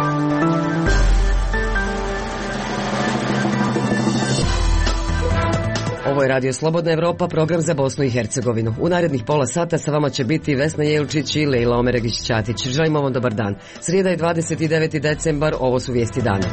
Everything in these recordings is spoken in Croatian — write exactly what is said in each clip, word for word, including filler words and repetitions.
Ovo je Radio Slobodna Evropa, program za Bosnu i Hercegovinu. U narednih pola sata sa vama će biti Vesna Jelčić i Lejla Omeregić-Ćatić. Želimo vam dobar dan. Srijeda je dvadeset deveti decembar, ovo su vijesti dana.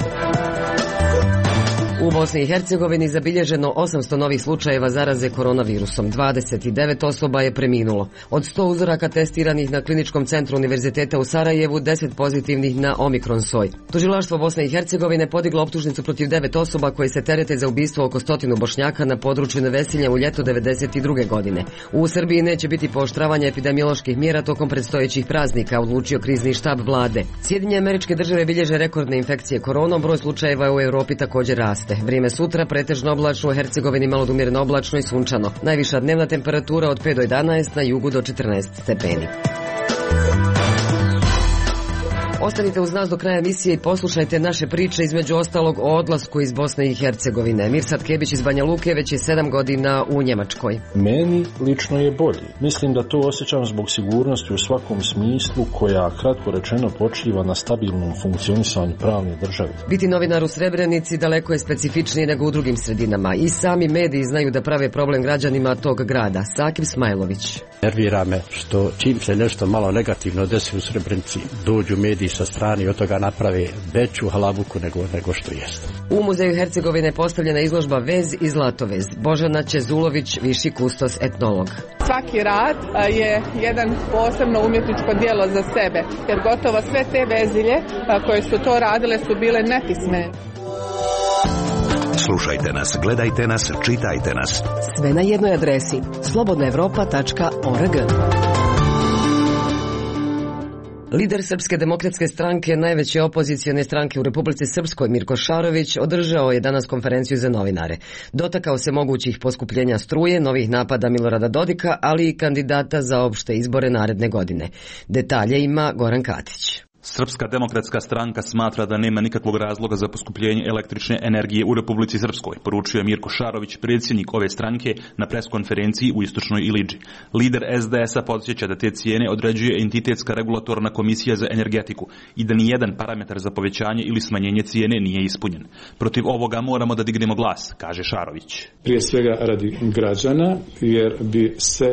U Bosni i Hercegovini zabilježeno osamsto novih slučajeva zaraze koronavirusom. dvadeset devet osoba je preminulo. Od sto uzoraka testiranih na Kliničkom centru Univerziteta u Sarajevu, deset pozitivnih na Omikron soj. Tužilaštvo Bosne i Hercegovine podiglo optužnicu protiv devet osoba koje se terete za ubistvo oko stotinu Bošnjaka na području Nevesinja u ljetu devedeset druge godine. U Srbiji neće biti pooštravanja epidemioloških mjera tokom predstojećih praznika, odlučio krizni štab vlade. Sjedinjene Američke Države bilježe rekordne infekcije koronom, broj slučajeva u Europi također raste. Vrijeme sutra pretežno oblačno, u Hercegovini malo do umjereno oblačno i sunčano. Najviša dnevna temperatura od pet do jedanaest, na jugu do četrnaest stepeni. Ostanite uz nas do kraja emisije i poslušajte naše priče, između ostalog o odlasku iz Bosne i Hercegovine. Mirsad Kebić iz Banja Luke već je sedam godina u Njemačkoj. Meni lično je bolje. Mislim da to osjećam zbog sigurnosti u svakom smislu, koja, kratko rečeno, počiva na stabilnom funkcionisanju pravne države. Biti novinar u Srebrenici daleko je specifičnije nego u drugim sredinama. I sami mediji znaju da prave problem građanima tog grada. Sakib Smajlović. Nervira me što čim se nešto malo negativno desi u Srebrenici, dođu mediji sa strane i od toga naprave veću halabuku nego, nego što jeste. U Muzeju Hercegovine postavljena izložba Vez i Zlatovez. Božana Čezulović, viši kustos etnolog. Svaki rad je jedan posebno umjetničko djelo za sebe, jer gotovo sve te vezilje koje su to radile su bile nepismene. Slušajte nas, gledajte nas, čitajte nas. Sve na jednoj adresi slobodna evropa tačka org. Lider Srpske demokratske stranke, najveće opozicione stranke u Republici Srpskoj, Mirko Šarović, održao je danas konferenciju za novinare. Dotakao se mogućih poskupljenja struje, novih napada Milorada Dodika, ali i kandidata za opšte izbore naredne godine. Detalje ima Goran Katić. Srpska demokratska stranka smatra da nema nikakvog razloga za poskupljenje električne energije u Republici Srpskoj, poručio je Mirko Šarović, predsjednik ove stranke, na preskonferenciji u Istočnoj Ilidži. Lider es de es a podsjeća da te cijene određuje entitetska regulatorna komisija za energetiku i da nijedan parametar za povećanje ili smanjenje cijene nije ispunjen. Protiv ovoga moramo da dignemo glas, kaže Šarović. Prije svega radi građana, jer bi se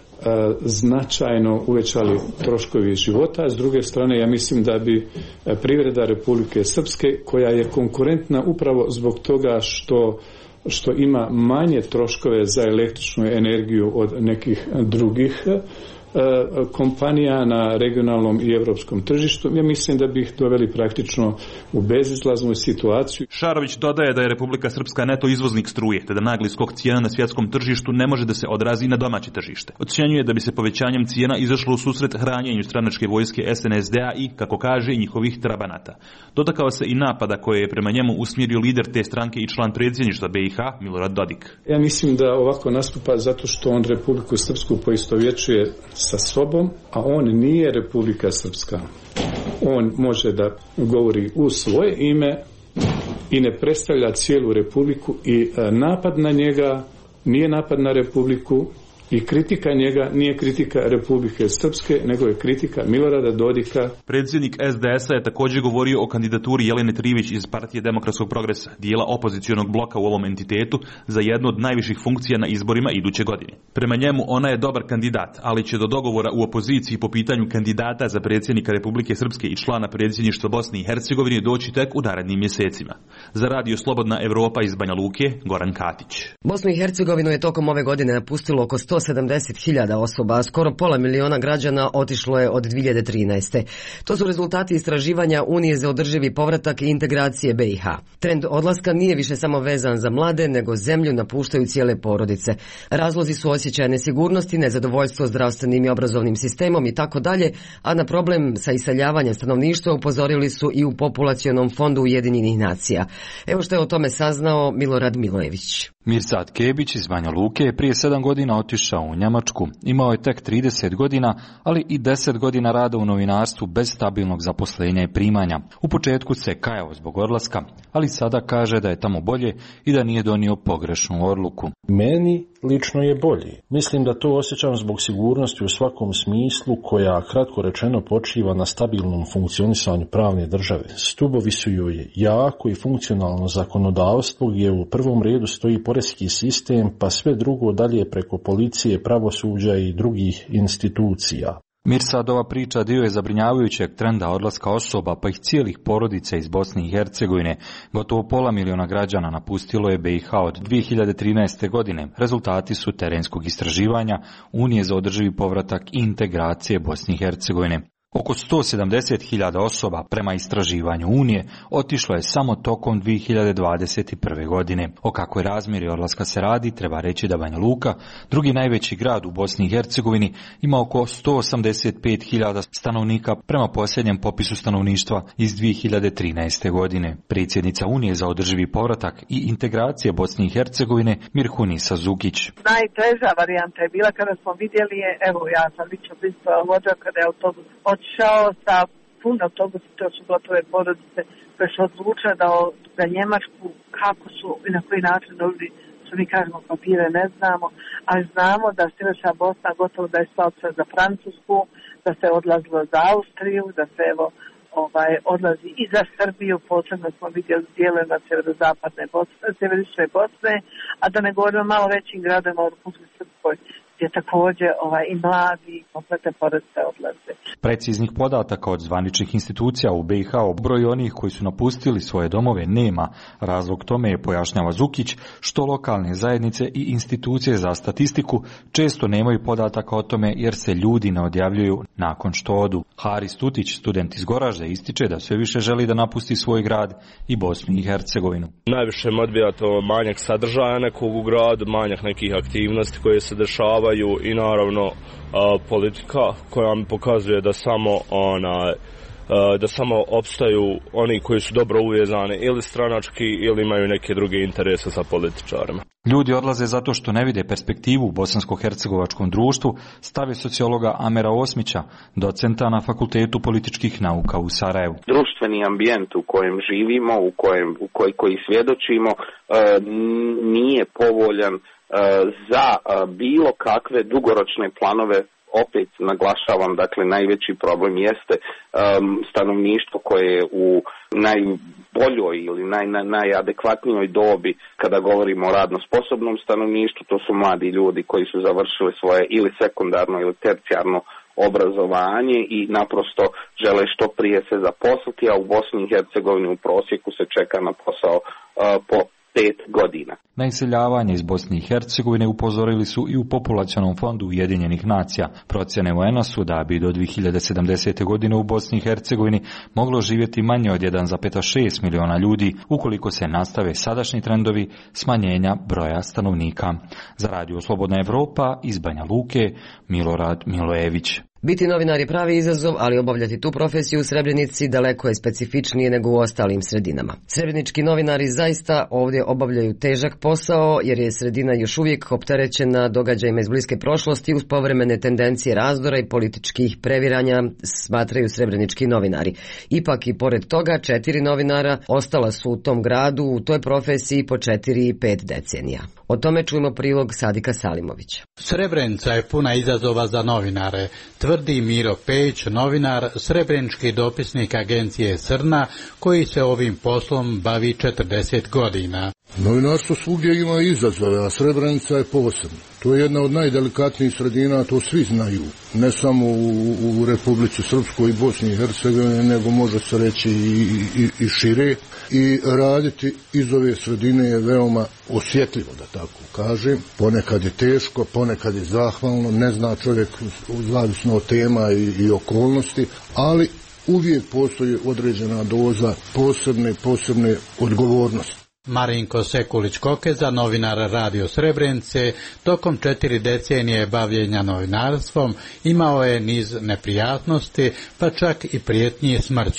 značajno uvećali troškovi života, a s druge strane ja mislim da bi privreda Republike Srpske, koja je konkurentna upravo zbog toga što što ima manje troškove za električnu energiju od nekih drugih kompanija na regionalnom i europskom tržištu, ja mislim da bi ih doveli praktično u bezizlaznu situaciju. Šarović dodaje da je Republika Srpska neto izvoznik struje, te da nagli skok cijena na svjetskom tržištu ne može da se odrazi na domaće tržište. Ocjenjuje da bi se povećanjem cijena izašlo u susret hranjenju stranačke vojske es en es de a i, kako kaže, njihovih trabanata. Dotakao se i napada koje je prema njemu usmjerio lider te stranke i član predsjedništva be i ha, Milorad Dodik. Ja mislim da ovako nastupa zato što on Republiku Srpsku poistovjećuje sa sobom, a on nije Republika Srpska. On može da govori u svoje ime i ne predstavlja cijelu Republiku, i napad na njega nije napad na Republiku, i kritika njega nije kritika Republike Srpske, nego je kritika Milorada Dodika. Predsjednik es de es a je također govorio o kandidaturi Jelene Trivić iz Partije demokratskog progresa, dijela opozicionog bloka u ovom entitetu, za jednu od najviših funkcija na izborima iduće godine. Prema njemu ona je dobar kandidat, ali će do dogovora u opoziciji po pitanju kandidata za predsjednika Republike Srpske i člana predsjedništva Bosne i Hercegovine doći tek u narednim mjesecima. Za Radio Slobodna Evropa iz Banja Luke, Goran Katić. Bosnu i Hercegovinu je tokom ove godine napustilo oko sto sedamdeset hiljada osoba, a skoro pola miliona građana otišlo je od dvije hiljade trinaeste. To su rezultati istraživanja Unije za održivi povratak i integracije be i ha. Trend odlaska nije više samo vezan za mlade, nego zemlju napuštaju cijele porodice. Razlozi su osjećaj nesigurnosti, nezadovoljstvo zdravstvenim i obrazovnim sistemom i tako dalje, a na problem sa iseljavanjem stanovništva upozorili su i u Populacionom fondu Ujedinjenih nacija. Evo što je o tome saznao Milorad Milojević. Mirsad Kebić iz Banja Luke je prije sedam godina otišao u Njemačku. Imao je tek trideset godina, ali i deset godina rada u novinarstvu bez stabilnog zaposlenja i primanja. U početku se kajao zbog odlaska, ali sada kaže da je tamo bolje i da nije donio pogrešnu odluku. Meni lično je bolji. Mislim da to osjećam zbog sigurnosti u svakom smislu koja, kratko rečeno, počiva na stabilnom funkcionisanju pravne države. Stubovi su joj jako i funkcionalno zakonodavstvo gdje u prvom redu stoji poreski sistem, pa sve drugo dalje preko policije, pravosuđa i drugih institucija. Mirsadova priča dio je zabrinjavajućeg trenda odlaska osoba, pa ih cijelih porodica iz Bosne i Hercegovine. Gotovo pola miliona građana napustilo je B i H od dvije hiljade trinaeste. godine. Rezultati su terenskog istraživanja Unije za održivi povratak i integracije Bosne i Hercegovine. Oko sto sedamdeset hiljada osoba prema istraživanju Unije otišlo je samo tokom dvije hiljade dvadeset prve. godine. O kakvoj razmjeri odlaska se radi, treba reći da Banja Luka, drugi najveći grad u Bosni i Hercegovini, ima oko sto osamdeset pet hiljada stanovnika prema posljednjem popisu stanovništva iz dvije hiljade trinaeste. godine. Predsjednica Unije za održivi povratak i integracije Bosne i Hercegovine Mirhunisa Zukić. Najteža varijanta je bila kada smo vidjeli, evo ja sam lično prisutovala vođa kada je autobus otišao sa puno autobusa, to su gotove porodice koje su odlučile da za Njemačku, kako su i na koji način dobili, što mi kažemo, papire ne znamo, ali znamo da Sjeverna Bosna gotovo da je stala za Francusku, da se odlazilo za Austriju, da se evo ovaj, odlazi i za Srbiju, posebno smo vidjeli dijelovima sjeverozapadne Bosne, sjeverične Bosne, a da ne govorimo malo većim gradima u Republici Srpskoj, gdje također ovaj, i mladi i kompletne porodice odlaze. Preciznih podataka od zvaničnih institucija u B i H o broju onih koji su napustili svoje domove nema. Razlog tome je, pojašnjava Zukić, što lokalne zajednice i institucije za statistiku često nemaju podataka o tome jer se ljudi ne odjavljuju nakon što odu. Haris Tutić, student iz Goražde, ističe da sve više želi da napusti svoj grad i Bosnu i Hercegovinu. Najviše me odbija to manjak sadržaja nekog u gradu, manjak nekih aktivnosti koje se dešavaju i naravno a, politika koja mi pokazuje da samo ona da samo opstaju oni koji su dobro uvezani ili stranački ili imaju neke druge interese sa političarima. Ljudi odlaze zato što ne vide perspektivu u bosansko-hercegovačkom društvu, stav je sociologa Amera Osmića, docenta na Fakultetu političkih nauka u Sarajevu. Društveni ambijent u kojem živimo, u kojem u koji, koji svjedočimo, nije povoljan za bilo kakve dugoročne planove. Opet naglašavam, dakle, najveći problem jeste um, stanovništvo koje je u najboljoj ili naj, naj, najadekvatnijoj dobi kada govorimo o radno sposobnom stanovništvu. To su mladi ljudi koji su završili svoje ili sekundarno ili tercijarno obrazovanje i naprosto žele što prije se zaposliti, a u Bosni i Hercegovini u prosjeku se čeka na posao uh, po pet godina. Na iseljavanje iz Bosne i Hercegovine upozorili su i u Populacionom fondu Ujedinjenih nacija. Procjene U N-a su da bi do dvije hiljade sedamdesete. godine u Bosni i Hercegovini moglo živjeti manje od jedan zarez šest miliona ljudi ukoliko se nastave sadašnji trendovi smanjenja broja stanovnika. Za Radio Slobodna Evropa iz Banja Luke, Milorad Milojević. Biti novinar je pravi izazov, ali obavljati tu profesiju u Srebrenici daleko je specifičnije nego u ostalim sredinama. Srebrenički novinari zaista ovdje obavljaju težak posao, jer je sredina još uvijek opterećena događajima iz bliske prošlosti uz povremene tendencije razdora i političkih previranja, smatraju srebrenički novinari. Ipak i pored toga, četiri novinara ostala su u tom gradu, u toj profesiji po četiri i pet decenija. O tome čujemo prilog Sadika Salimovića. Srebrenica je puna izazova za novinare, tvrdi Miro Pejić, novinar, srebrenički dopisnik agencije Srna, koji se ovim poslom bavi četrdeset godina. Novinarstvo svugdje ima izazove, a Srebrenica je posebna. To je jedna od najdelikatnijih sredina, to svi znaju. Ne samo u, u Republici Srpskoj i Bosni i Hercegovini, nego može se reći i, i, i šire. I raditi iz ove sredine je veoma osjetljivo, da tako kažem. Ponekad je teško, ponekad je zahvalno, ne zna čovjek zavisno od tema i, i okolnosti, ali uvijek postoji određena doza posebne, posebne odgovornosti. Marinko Sekulić-Kokeza, novinar Radio Srebrenice, tokom četiri decenije bavljenja novinarstvom imao je niz neprijatnosti, pa čak i prijetnje smrću.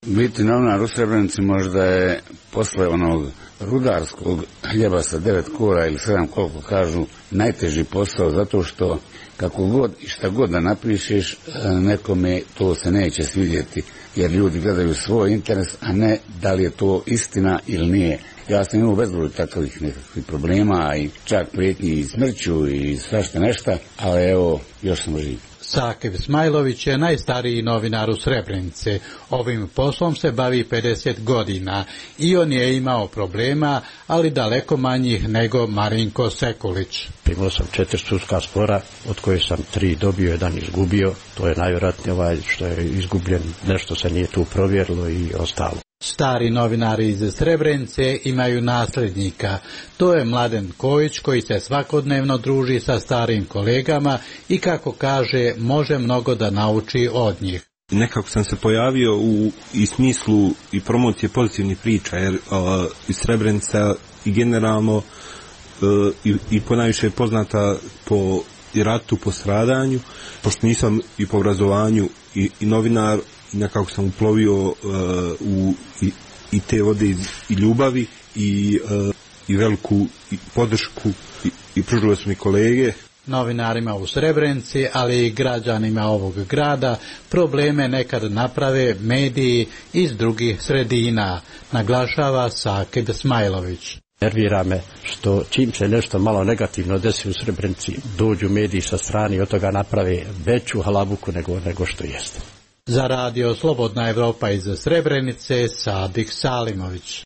Biti novinar u Srebrenici možda je posle onog rudarskog hljeba sa devet kora ili sedam, koliko kažu, najteži posao, zato što kako god i šta god da napišeš, nekome to se neće svidjeti, jer ljudi gledaju svoj interes, a ne da li je to istina ili nije. Ja sam imao bezbroj takvih nekakvih problema i čak prijetnji i smrću i svašta nešta, ali evo, još sam živ. Sakib Smajlović je najstariji novinar u Srebrenici. Ovim poslom se bavi pedeset godina i on je imao problema, ali daleko manjih nego Marinko Sekulić. Imao sam četiri sudska spora, od kojih sam tri dobio, jedan izgubio. To je najvjerojatnije ovaj što je izgubljen, nešto se nije tu provjerilo i ostalo. Stari novinari iz Srebrenice imaju nasljednika. To je Mladen Kojić koji se svakodnevno druži sa starim kolegama i kako kaže može mnogo da nauči od njih. Nekako sam se pojavio u i smislu i promocije pozitivnih priča, jer uh, iz Srebrenica i generalno uh, i, i ponajviše je poznata po i ratu, po stradanju, pošto nisam i po obrazovanju i, i novinar, nekako sam uplovio uh, u i, i te vode i, i ljubavi i, uh, i veliku i podršku i, i pružili su mi kolege. Novinarima u Srebrenici, ali i građanima ovog grada probleme nekad naprave mediji iz drugih sredina, naglašava Sakib Smajlović. Nervira me što čim se nešto malo negativno desi u Srebrenici, dođu mediji sa strane i od toga naprave veću halabuku nego, nego što jeste. Za radio Slobodna Evropa iz Srebrenice, Sadik Salimović.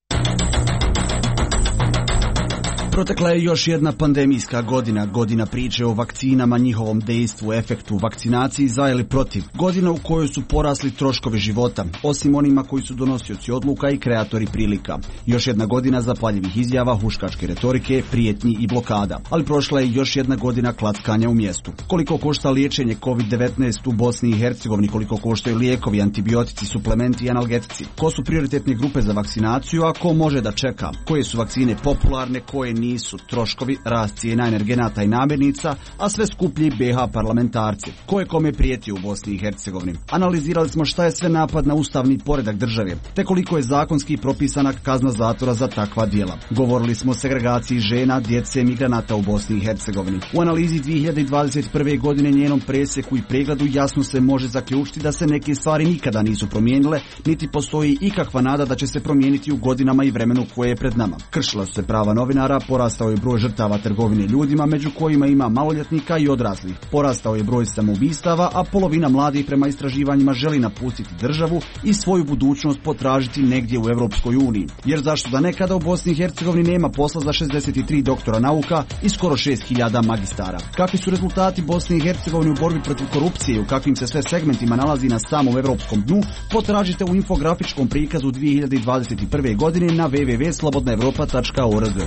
Protekla je još jedna pandemijska godina, godina priče o vakcinama, njihovom dejstvu, efektu, vakcinaciji za ili protiv. Godina u kojoj su porasli troškovi života, osim onima koji su donosioci odluka i kreatori prilika. Još jedna godina zapaljivih izjava, huškačke retorike, prijetnji i blokada. Ali prošla je još jedna godina klackanja u mjestu. Koliko košta liječenje kovid devetnaest u Bosni i Hercegovini, koliko koštaju lijekovi, antibiotici, suplementi i analgetici. Ko su prioritetne grupe za vakcinaciju, a ko može da čeka? Koje su vakcine popularne, koje nisu, troškovi, rast cijena energenata i namirnica, a sve skuplji B H parlamentarci. Ko je kome prijeti u Bosni i Hercegovini? Analizirali smo šta je sve napad na ustavni poredak države, te koliko je zakonski propisana kazna zatvora za takva djela. Govorili smo o segregaciji žena, djece, migranata u Bosni i Hercegovini. U analizi dvije hiljade dvadeset prve. godine njenom presjeku i pregledu jasno se može zaključiti da se neke stvari nikada nisu promijenile, niti postoji ikakva nada da će se promijeniti u godinama i vremenu koje je pred nama. Kršila su se prava novinara, porastao je broj žrtava trgovine ljudima, među kojima ima maloljetnika i odraslih. Porastao je broj samoubistava, a polovina mladih prema istraživanjima želi napustiti državu i svoju budućnost potražiti negdje u Europskoj uniji. Jer zašto da nekada u Bosni i Hercegovini nema posla za šezdeset tri doktora nauka i skoro šest hiljada magistara? Kakvi su rezultati Bosne i Hercegovine u borbi protiv korupcije i u kakvim se sve segmentima nalazi na samom europskom dnu? Potražite u infografičkom prikazu dvije hiljade dvadeset prve. godine na w w w tačka slobodna evropa tačka org.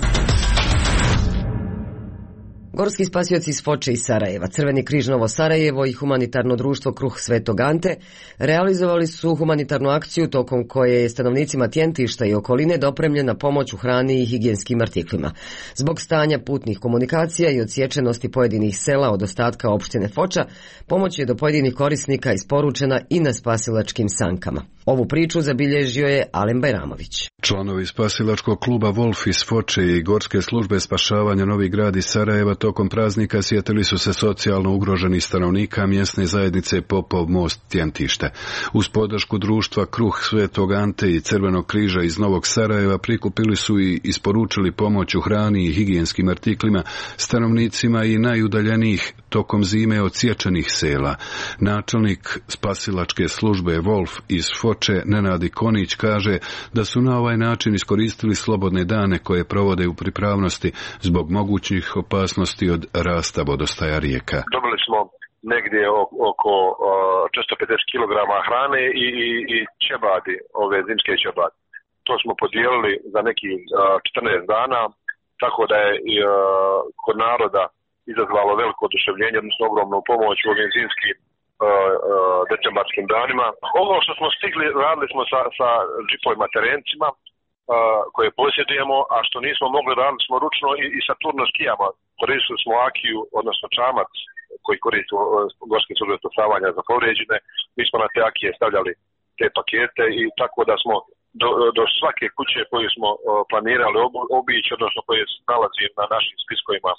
Gorski spasioci iz Foče i Sarajeva, Crveni križ Novo Sarajevo i humanitarno društvo Kruh Svetog Ante realizovali su humanitarnu akciju tokom koje je stanovnicima Tjentišta i okoline dopremljena pomoć u hrani i higijenskim artiklima. Zbog stanja putnih komunikacija i odsječenosti pojedinih sela od ostatka opštine Foča, pomoć je do pojedinih korisnika isporučena i na spasilačkim sankama. Ovu priču zabilježio je Alen Bajramović. Članovi spasilačkog kluba Wolf iz Foče i Gorske službe spašavanja Novi Grad iz Sarajeva tokom praznika sjetili su se socijalno ugroženih stanovnika mjesne zajednice Popov most Tjentište. Uz podršku društva Kruh Svetog Ante i Crvenog križa iz Novog Sarajeva prikupili su i isporučili pomoć u hrani i higijenskim artiklima stanovnicima i najudaljenijih tokom zime odsječenih sela. Načelnik spasilačke službe Wolf iz Foče Nenad Ikonić kaže da su na ovaj način iskoristili slobodne dane koje provode u pripravnosti zbog mogućih opasnosti od rasta vodostaja rijeka. Dobili smo negdje oko četiristo pedeset kilograma hrane i, i, i čebadi, ove zimske čebadi. To smo podijelili za neki četrnaest dana, tako da je i kod naroda izazvalo veliko oduševljenje, odnosno ogromnu pomoć u ovim zimskim decembarskim danima. Ovo što smo stigli radili smo sa, sa džipovima terencima uh, koje posjedujemo, a što nismo mogli radili smo ručno i, i sa turno skijama. Koristili smo akiju, odnosno čamac koji koristi uh, Gorske službe spasavanja za povrijeđene. Mi smo na te akije stavljali te pakete i tako da smo do, do svake kuće koju smo planirali obići, odnosno koje se nalazi na našim spiskovima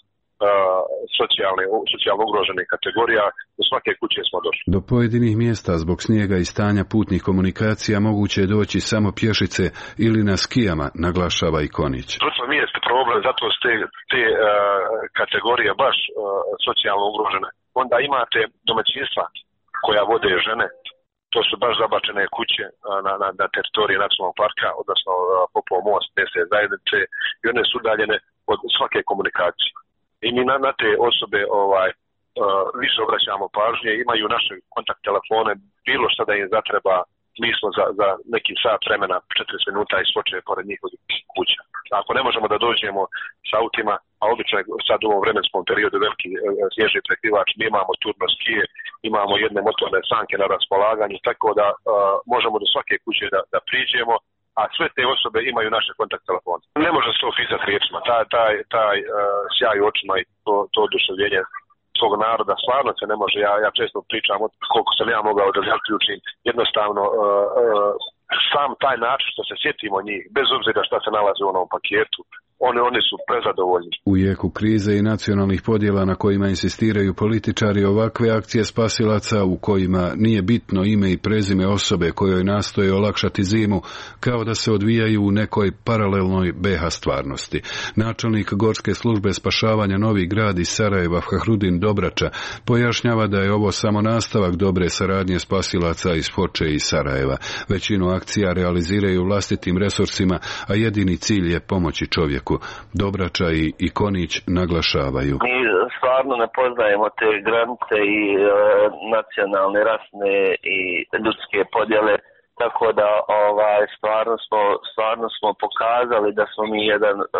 socijalne, socijalno ugroženih kategorija, do svake kuće smo došli. Do pojedinih mjesta zbog snijega i stanja putnih komunikacija moguće je doći samo pješice ili na skijama, naglašava i Konić. To nije problem, zato su te, te uh, kategorije baš uh, socijalno ugrožene. Onda imate domaćinstva koja vode žene, to su baš zabačene kuće uh, na, na, na teritoriji nacionalnog parka, odnosno uh, Popov most, mjesne zajednice, i one su udaljene od svake komunikacije. I mi na, na te osobe ovaj, uh, više obraćamo pažnje, imaju naše kontakt telefone, bilo šta da im zatreba, mi smo za, za neki sat vremena, četrdeset minuta iskoče pored njihovih kuća. Ako ne možemo da dođemo s autima, a obično sad u ovom vremenskom periodu veliki uh, snježni prekrivač, mi imamo turno skije, imamo jedne motorne sanke na raspolaganju, tako da uh, možemo do svake kuće da, da priđemo, a sve te osobe imaju naše kontakt telefone. Ne može se to opisati riječima, taj, taj, taj uh, sjaj u očima i to, to oduševljenje svog naroda stvarno se ne može. Ja, ja često pričam od koliko sam ja mogao da zaključim, jednostavno uh, uh, sam taj način što se sjetimo njih, bez obzira šta se nalazi u onom paketu, Oni, oni su prezadovoljni. U jeku krize i nacionalnih podjela na kojima insistiraju političari, ovakve akcije spasilaca u kojima nije bitno ime i prezime osobe kojoj nastoje olakšati zimu, kao da se odvijaju u nekoj paralelnoj B H stvarnosti. Načelnik Gorske službe spašavanja Novi Grad iz Sarajeva Fahrudin Dobrača pojašnjava da je ovo samo nastavak dobre saradnje spasilaca iz Foče i Sarajeva. Većinu akcija realiziraju vlastitim resursima, a jedini cilj je pomoći čovjeku. Dobrača i, i Konić naglašavaju. Mi stvarno ne poznajemo te granice i e, nacionalne, rasne i ljudske podjele, tako da ovaj stvarno smo stvarno smo pokazali da smo mi jedan e,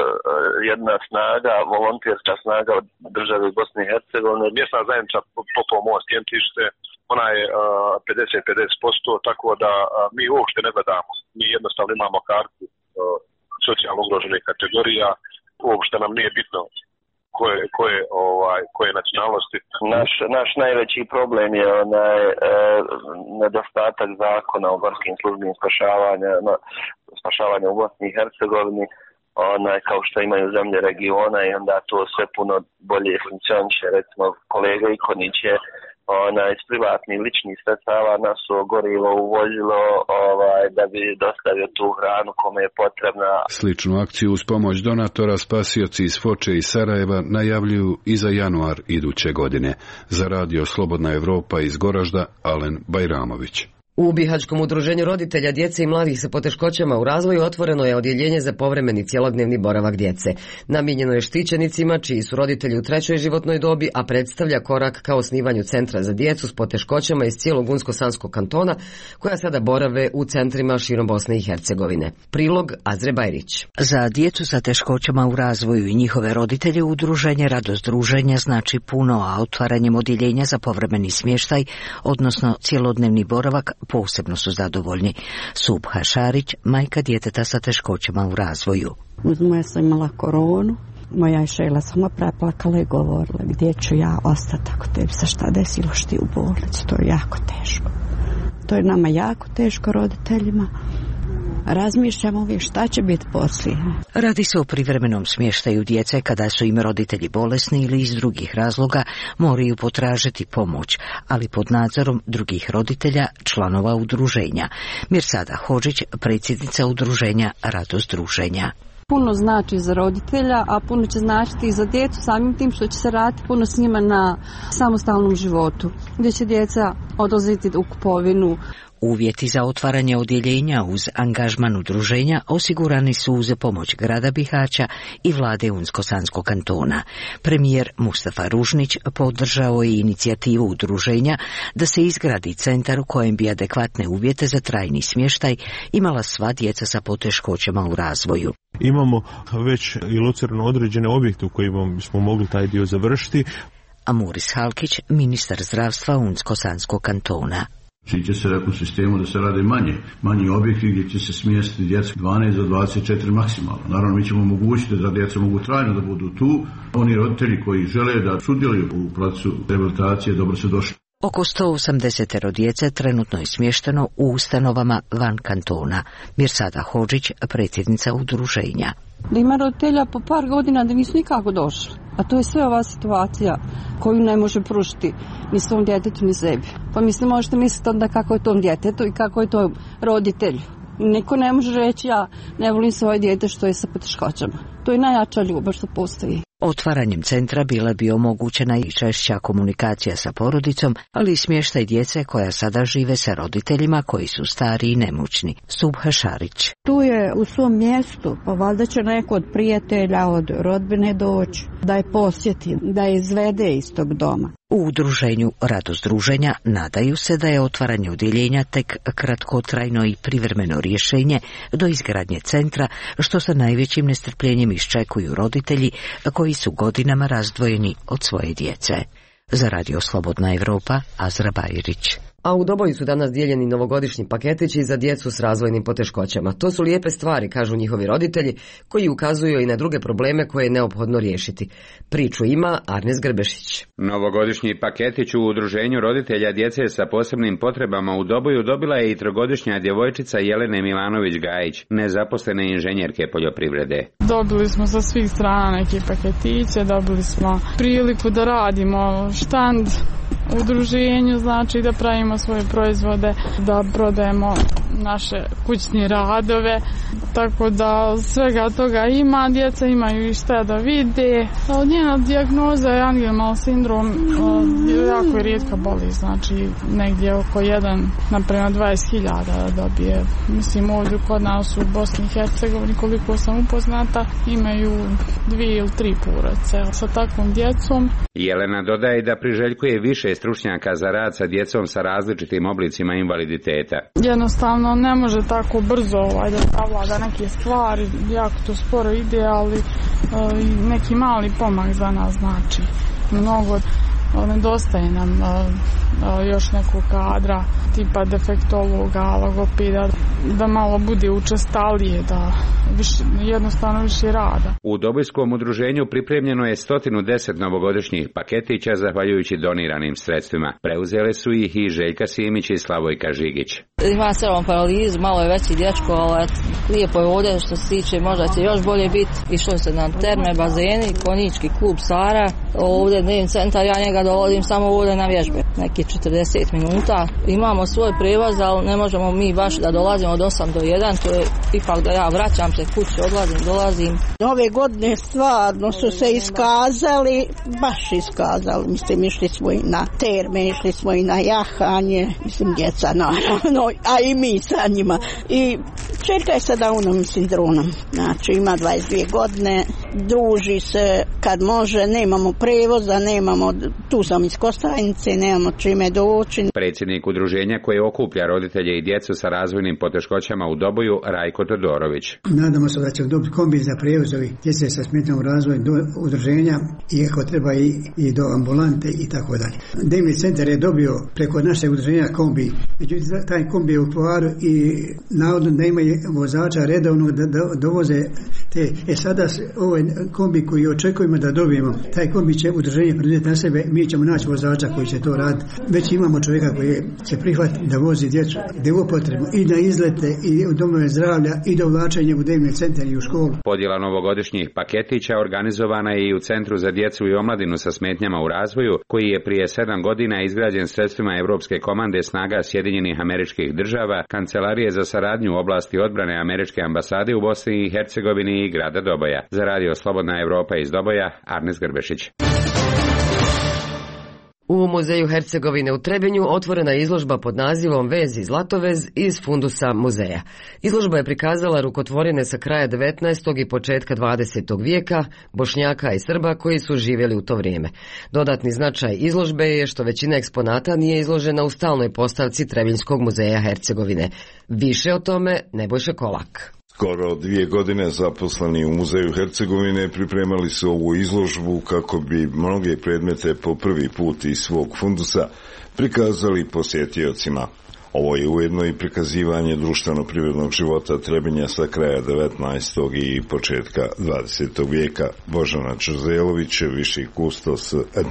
jedna snaga, volonterska snaga od države Bosne i Hercegovine. Mjesna zajednica Popov most Tjentište, ona je uh, pedeset pedeset posto, tako da uh, mi uopšte ne gledamo. Mi jednostavno imamo kartu uh, socijalno ugroženih kategorija, uopšte nam nije bitno koje, koje, ovaj, koje nacionalnosti. Naš, naš najveći problem je onaj e, nedostatak zakona o gorskim službama spašavanja, no, spašavanja u Bosni i Hercegovini, onaj, kao što imaju zemlje regiona, i onda to sve puno bolje funkcioniše. Recimo, kolega Ikonić je ona iz privatnih ličnih sredstava nas gorivo uvozilo ovaj, da bi dostavio tu hranu kome je potrebna. Sličnu akciju uz pomoć donatora spasioci iz Foče i Sarajeva najavljuju i za januar iduće godine. Za radio Slobodna Evropa iz Goražda, Alen Bajramović. U Bihaćkom udruženju roditelja djece i mladih sa poteškoćama u razvoju otvoreno je odjeljenje za povremeni cjelodnevni boravak djece. Namijenjeno je štićenicima čiji su roditelji u trećoj životnoj dobi, a predstavlja korak ka osnivanju centra za djecu s poteškoćama iz cijelog Unsko-Sanskog kantona, koja sada borave u centrima širom Bosne i Hercegovine. Prilog Azre Bajrić. Za djecu sa teškoćama u razvoju i njihove roditelje udruženje Radost druženja znači puno, a otvaranjem odjeljenja za povremeni smještaj, odnosno cjelodnevni boravak, posebno su zadovoljni. Subha Šarić, majka djeteta sa teškoćama u razvoju. Uz moja sam imala koronu, moja je Šejla samo preplakala i govorila gdje ću ja ostati ako tebi se šta desilo šti u bolnicu. To je jako teško. To je nama jako teško, roditeljima. Razmišljamo uvijek šta će biti poslije. Radi se o privremenom smještaju djece kada su im roditelji bolesni ili iz drugih razloga moraju potražiti pomoć, ali pod nadzorom drugih roditelja, članova udruženja. Mirsada Hodžić, predsjednica udruženja Radost druženja. Puno znači za roditelja, a puno će značiti i za djecu, samim tim što će se raditi puno s njima na samostalnom životu, gdje će djeca odlaziti u kupovinu. Uvjeti za otvaranje odjeljenja uz angažman udruženja osigurani su uz pomoć grada Bihaća i vlade Unsko-Sanskog kantona. Premijer Mustafa Ružnić podržao je inicijativu udruženja da se izgradi centar u kojem bi adekvatne uvjete za trajni smještaj imala sva djeca sa poteškoćama u razvoju. Imamo već i locirano određene objekte u kojima smo mogli taj dio završiti. A Muris Halkić, ministar zdravstva Unsko-Sanskog kantona. Čini će se u sistemu da se rade manje, manji objekti gdje će se smjestiti djeca dvanaest do dvadeset četiri maksimalno. Naravno, mi ćemo omogućiti da djeca mogu trajno da budu tu. Oni roditelji koji žele da sudjeluju u procesu rehabilitacije, dobro se došli. Oko sto osamdeset djece trenutno je smješteno u ustanovama van kantona. Mirsada Hodžić, predsjednica udruženja. Da ima roditelja po par godina da nisu nikako došli. A to je sve ova situacija koju ne može pružiti ni svom djetetu ni sebi. Pa mislim, možete misliti onda kako je tom djetetu i kako je to roditelju. Niko ne može reći ja ne volim svoje dijete što je sa poteškoćama. To je najjača ljubav što postoji. Otvaranjem centra bila bi omogućena i češća komunikacija sa porodicom, ali i smještaj djece koja sada žive sa roditeljima koji su stari i nemoćni. Subha Šarić. Tu je u svom mjestu, pa valjda će neko od prijatelja, od rodbine doći, da je posjeti, da je izvede iz tog doma. U udruženju Radost druženja nadaju se da je otvaranje odjeljenja tek kratkotrajno i privremeno rješenje do izgradnje centra, što sa najvećim nestrpljenjem iščekuju roditelji koji su godinama razdvojeni od svoje djece. Za Radio Slobodna Evropa, Azra Bajrić. A u Doboju su danas dijeljeni novogodišnji paketići za djecu s razvojnim poteškoćama. To su lijepe stvari, kažu njihovi roditelji, koji ukazuju i na druge probleme koje je neophodno riješiti. Priču ima Arnes Grbešić. Novogodišnji paketić u udruženju roditelja djece sa posebnim potrebama u Doboju dobila je i trogodišnja djevojčica Jelene Milanović-Gajić, nezaposlene inženjerke poljoprivrede. Dobili smo sa svih strana neke paketiće, dobili smo priliku da radimo štand u udruženju, znači da pravimo svoje proizvode, da prodajemo naše kućne radove, tako da svega toga ima, djeca imaju i šta da vide. Njena dijagnoza je Angelman sindrom, jako je rijetka bolest, znači negdje oko jedan naprema dvadeset hiljada dobije. Mislim, ovdje kod nas u Bosni i Hercegovini, koliko sam upoznata, imaju dvije ili tri porodice sa takvom djecom. Jelena dodaje da priželjkuje više stručnjaka za rad sa djecom sa različitim oblicima invaliditeta. Jednostavno ne može tako brzo ovaj, da savlada neke stvari, jako to sporo ide, ali uh, neki mali pomak za nas znači mnogo. Nedostaje nam uh, uh, još nekog kadra, tipa defektologa, logopeda, da malo bude učestalije, da više, jednostavno više rada. U Dobojskom udruženju pripremljeno je sto deset novogodišnjih paketića zahvaljujući doniranim sredstvima. Preuzele su ih i Željka Simić i Slavojka Žigić. Ima cerebralnu paralizu, malo je veći dječko, ali lijepo je ovdje što se tiče, možda će još bolje biti. Išlo se na terme, bazeni, konjički klub Sara, ovdje dnevni centar, ja njega dovodim samo ovdje na vježbe, neki četrdeset minuta. Imamo svoj prijevoz, ali ne možemo mi baš da dolazimo od osam do jedan, to je ipak da ja vraćam se kući, odlazim, dolazim. Ove godine stvarno su se iskazali, baš iskazali, mislim, išli smo i na terme, išli smo i na jahanje, mislim, djeca naravno, a i mi sa njima. I čerka je sa Downovim sindromom, znači ima dvadeset dvije godine, druži se kad može, nemamo prevoza, nemamo, tu sam iz Kostajnice, nemamo čime doći. Predsjednik udruženja koje okuplja roditelje i djecu sa razvojnim poteškoćama u Doboju, Rajko Todorović. Nadamo se da će dobiti kombi za prijevoz ovih djece sa smetnjom u razvoju do udruženja i ako treba i, i do ambulante i tako dalje. Dnevni centar je dobio preko našeg udruženja kombi, međutim taj kombi je u kvaru i navodno da imaju vozača redovno da, da dovoze te. E sada ovaj kombi koji očekujemo da dobijemo, taj kombi će udruženje prenijeti na sebe, mi ćemo naći vozača koji će to raditi. Već imamo čovjeka koji će prihvatiti da vozi djecu gdje je potrebno i na izlete i u domove zdravlja i do vlačenja u dnevni centar i u školu. Podjela novogodišnjih paketića organizovana je i u Centru za djecu i omladinu sa smetnjama u razvoju, koji je prije sedam godina izgrađen sredstvima Europske komande snaga Sjedinjenih Američkih Država, Kancelarije za saradnju u oblasti odbrane Američke ambasade u Bosni i Hercegovini i grada Doboja. Za Radio Slobodna Evropa iz Doboja, Arnes Grbešić. U Muzeju Hercegovine u Trebinju otvorena je izložba pod nazivom Vez i zlatovez iz fundusa muzeja. Izložba je prikazala rukotvorine sa kraja devetnaestog i početka dvadesetog vijeka, Bošnjaka i Srba koji su živjeli u to vrijeme. Dodatni značaj izložbe je što većina eksponata nije izložena u stalnoj postavci Trebinjskog muzeja Hercegovine. Više o tome Nebojša Kolak. Skoro dvije godine zaposleni u Muzeju Hercegovine pripremali su ovu izložbu kako bi mnoge predmete po prvi put iz svog fundusa prikazali posjetiocima. Ovo je ujedno i prikazivanje društveno-privrednog života Trebinja sa kraja devetnaestog i početka dvadesetog vijeka. Božana Črzelović, viši kustos etnolog. To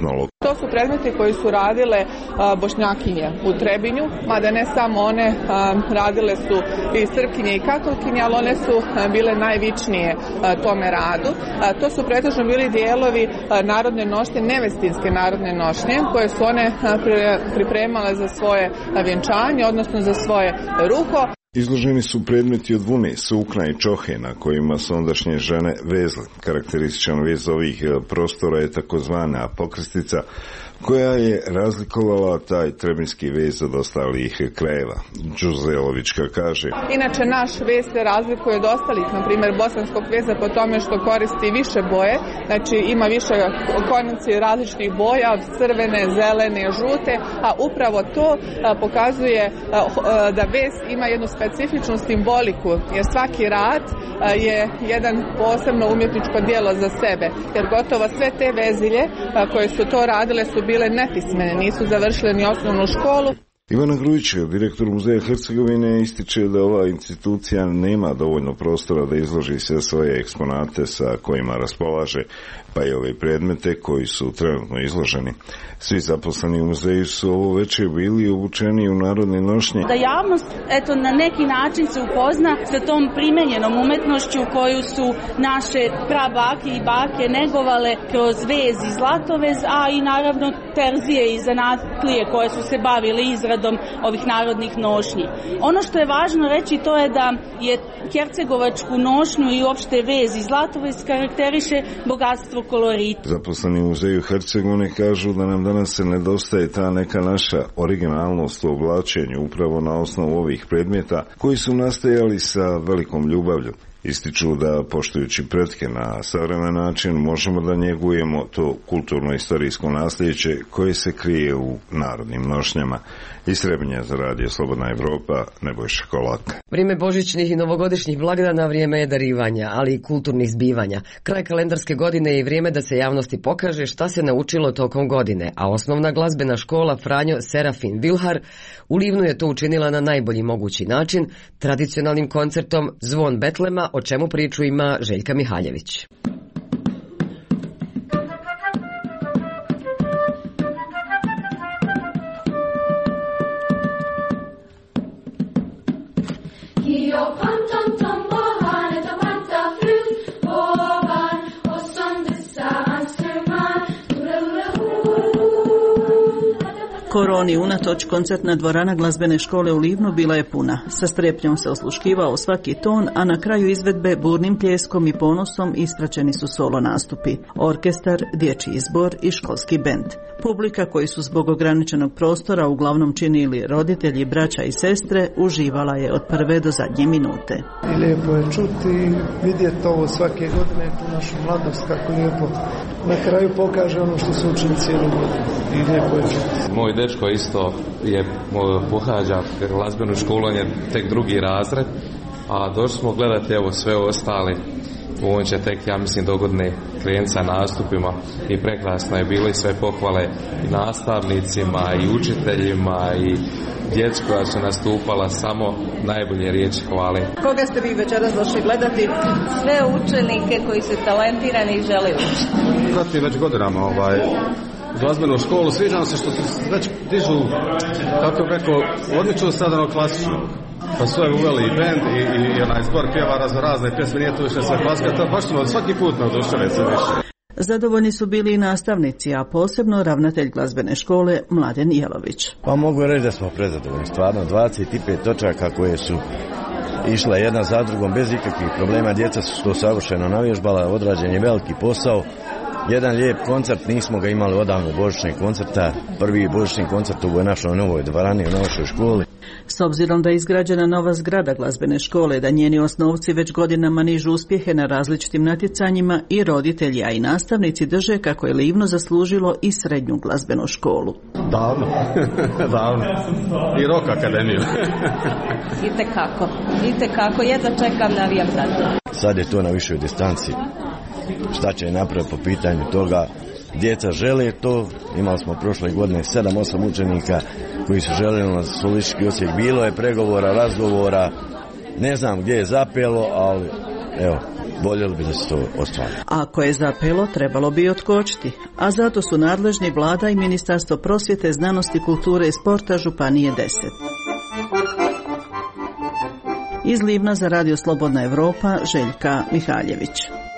to su predmeti koji su radile Bošnjakinje u Trebinju, mada ne samo one, radile su i Srpkinje i Katolkinje, ali one su bile najvičnije tome radu. To su pretežno bili dijelovi narodne nošnje, nevestinske narodne nošnje, koje su one pripremale za svoje vjenčanje, odnosno za svoje ruho. Izloženi su predmeti od vune, sukna i čohe na kojima su ondašnje žene vezle. Karakterističan vez ovih prostora je takozvana pokrstica, koja je razlikovala taj trebinski vez od ostalih krajeva. Đuzelovićka kaže: Inače, naš vez se razlikuje od ostalih, na primjer bosanskog veza, po tome što koristi više boje, znači ima više konaci različitih boja, od crvene, zelene, žute, a upravo to a, pokazuje a, a, da vez ima jednu specifičnu simboliku, jer svaki rad a, je jedan posebno umjetničko djelo za sebe, jer gotovo sve te vezilje a, koje su to radile su bile nepismene, nisu završile ni osnovnu školu. Ivana Grujić, direktor Muzeja Hercegovine, ističe da ova institucija nema dovoljno prostora da izloži sve svoje eksponate sa kojima raspolaže, pa i ove predmete koji su trenutno izloženi. Svi zaposleni u muzeju su ovo večer bili obučeni u narodne nošnje. Da javnost eto, na neki način se upozna sa tom primenjenom umetnošću koju su naše prabake i bake negovale kroz vez i zlatovez, a i naravno terzije i zanatlije koje su se bavili izradom ovih narodnih nošnji. Ono što je važno reći to je da je hercegovačku nošnju i uopšte vez i zlatovez karakteriše bogatstvo kolorita. Zaposleni u muzeju Hercegovine kažu da nam danas se nedostaje ta neka naša originalnost u oblačenju upravo na osnovu ovih predmeta koji su nastajali sa velikom ljubavlju. Ističu da, poštujući pretke na savremen način, možemo da njegujemo to kulturno-istorijsko nasljeđe koje se krije u narodnim nošnjama. Iz Trebinja za radio Slobodna Evropa, Nebojša Kolak. Vrijeme božićnih i novogodišnjih blagdana vrijeme je darivanja, ali i kulturnih zbivanja. Kraj kalendarske godine je i vrijeme da se javnosti pokaže šta se naučilo tokom godine, a osnovna glazbena škola Franjo Serafin Vilhar u Livnu je to učinila na najbolji mogući način, tradicionalnim koncertom Zvon Betlema, o čemu priču ima Željka Mihaljević. Koroni unatoč koncertna dvorana glazbene škole u Livnu bila je puna. Sa strepnjom se osluškivao svaki ton, a na kraju izvedbe burnim pljeskom i ponosom ispraćeni su solo nastupi, orkestar, dječji izbor i školski bend. Publika koji su zbog ograničenog prostora uglavnom činili roditelji, braća i sestre, uživala je od prve do zadnje minute. I lijepo je čuti, vidjeti ovo svake godine, tu našu mladost kako lijepo na kraju pokaže ono što su učili cijelu godinu. I lijepo je čuti. Moj dečko isto je pohađa glazbenu školu, on je tek drugi razred, a došli smo gledati evo sve ostali. On će tek, ja mislim, dogodne krenuti sa nastupima i prekrasno je bilo i sve pohvale i nastavnicima i učiteljima i djecu koja su nastupala, samo najbolje riječi hvale. Koga ste vi večeras došli gledati? Sve učenike koji su talentirani i žele učiti. Pratim već godinama ovaj, glazbenu školu, sviđa nam se što su već dižu, kako rekao, odlično sadano klasično. Pa su je uveli i bend i, i, i onaj zbor pjeva razno razne pjesme, nije to više sve klasika, to baš smo svaki put na oduševljen se više. Zadovoljni su bili i nastavnici, a posebno ravnatelj glazbene škole Mladen Jelović. Pa mogu reći da smo prezadovoljni, stvarno dvadeset pet točaka koje su išla jedna za drugom bez ikakvih problema, djeca su to savršeno navježbala, odrađen je veliki posao. Jedan lijep koncert, nismo ga imali odavno božićnog koncerta, prvi božićni koncert u našoj novoj dvorani, u našoj školi. S obzirom da je izgrađena nova zgrada glazbene škole, da njeni osnovci već godinama nižu uspjehe na različitim natjecanjima, i roditelji, a i nastavnici drže kako je Livno zaslužilo i srednju glazbenu školu. Davno, davno. I Rock akademiju. Itekako, itekako, jedva čekam, navijam za to. Sad je to na višoj distanci. Šta će napraviti po pitanju toga? Djeca žele to, imali smo prošle godine sedam osam učenika koji su željeli na solistički odsjek. Bilo je pregovora, razgovora, ne znam gdje je zapelo, ali evo, voljeli bi da se to ostvari. Ako je zapelo, trebalo bi otkočiti, a zato su nadležni vlada i Ministarstvo prosvjete, znanosti, kulture i sporta Županije deset. Iz Livna za Radio Slobodna Evropa, Željka Mihaljević.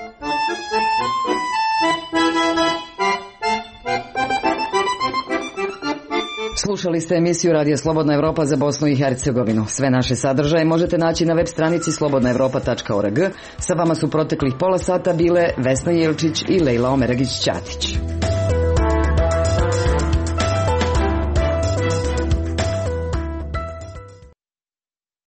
Slušali ste emisiju Radio Slobodna Evropa za Bosnu i Hercegovinu. Sve naše sadržaje možete naći na web stranici slobodna evropa tačka org. Sa vama su proteklih pola sata bile Vesna Jelčić i Lejla Omeragić-Ćatić.